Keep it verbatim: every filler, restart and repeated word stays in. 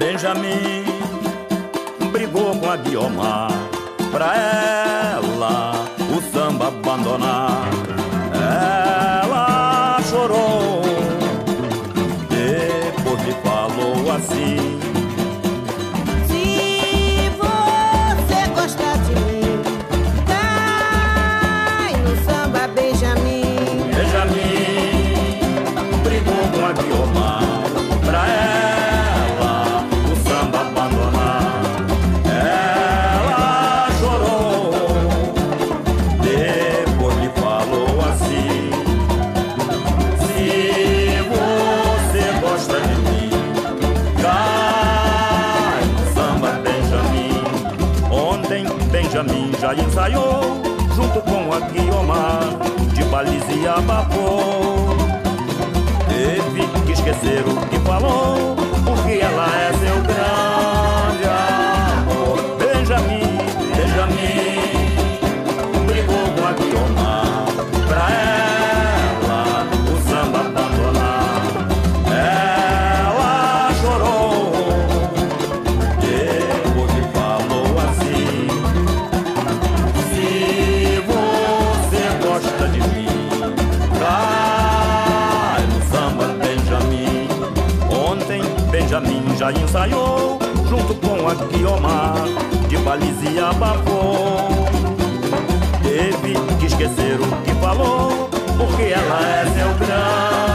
Benjamin brigou com a Guiomar, pra ela o samba abandonar. Ela chorou, depois lhe falou assim: se você gosta de mim, cai no samba, Benjamin. Benjamin brigou com a Guiomar, pra ela o samba abandonar. Ela chorou, depois lhe falou assim: se você gosta de mim, cai no samba, Benjamin. Ontem Benjamin já ensaiou junto com a Guiomar, de baliza e abafou. Teve que esquecer o que falou, porque ela é seu grande amor. Benjamin, Benjamin brigou com a Guiomar, pra ela o samba abandonar. Ela chorou, depois lhe falou assim: se você gosta de mim, cai no samba, Benjamin. Ontem Benjamin já ensaiou junto com a Guiomar, de baliza e abafou. Teve que esquecer o que falou, porque ela é seu grande